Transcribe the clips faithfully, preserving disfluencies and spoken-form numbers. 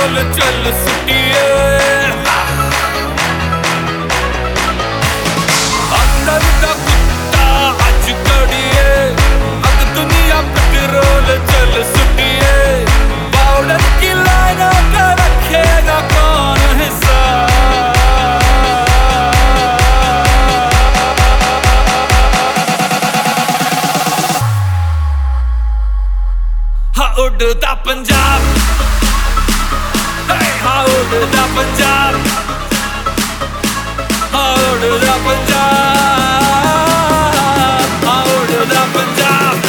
Petrol चल सुटिए, अंदर का कुत्ता आज कड़िए, अग दुनिया पेट्रोल चल सुटिए, पाउडर की लाइनों का रखेगा कौन हिसाब। हाँ उड़ता पंजाब, हाँ उड़ता पंजाब, हाँ उड़ता पंजाब, हाँ उड़ता पंजाब।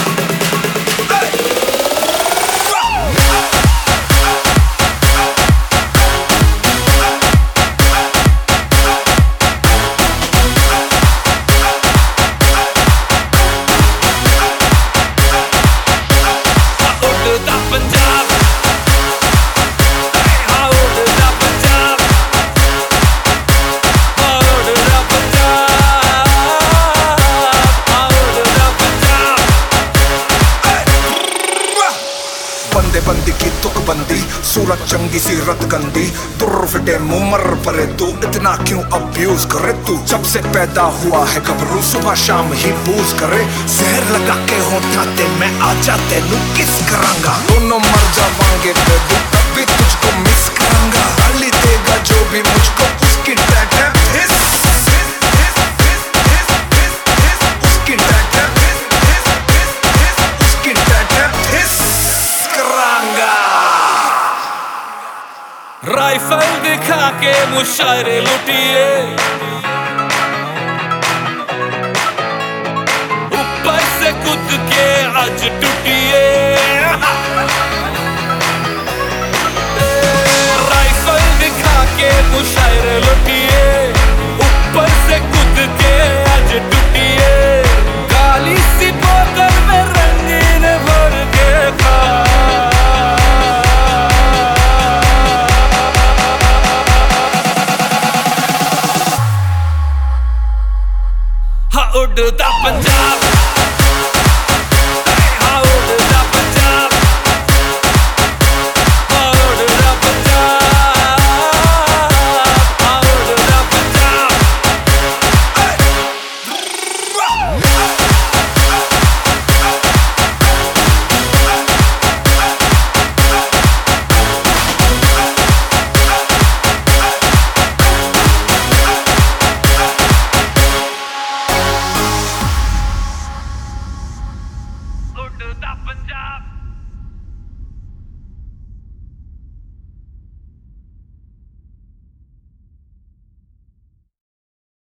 बंदे बंदी की तुक बंदी, सूरत चंगी सी रत गंदी, दुर्र फिटे मुमर परे तू, इतना क्यों अब्यूज करे तू। जब से पैदा हुआ है घबरू, सुबह शाम ही बूज करे, जहर लगा के होठाते मैं आ जाते नू किस करांगा। दोनों मर जावांगे बेबू तब भी तुझको मिस करांगा, गाली देगा जो भी मुझको उसकी टैग है हिस, उसकी टैग है उसकी टैग है हिस करांगा। राइफल दिखा के मुशायरे लुटिए, ऊपर से कूद के आज टूटिए, राइफल दिखा के मुशायरे लुटिए, ऊपर से कूद के आज टूटिए, काली सी बोतल में रंगीन भर के खा। हाँ उड़ता पंजाब।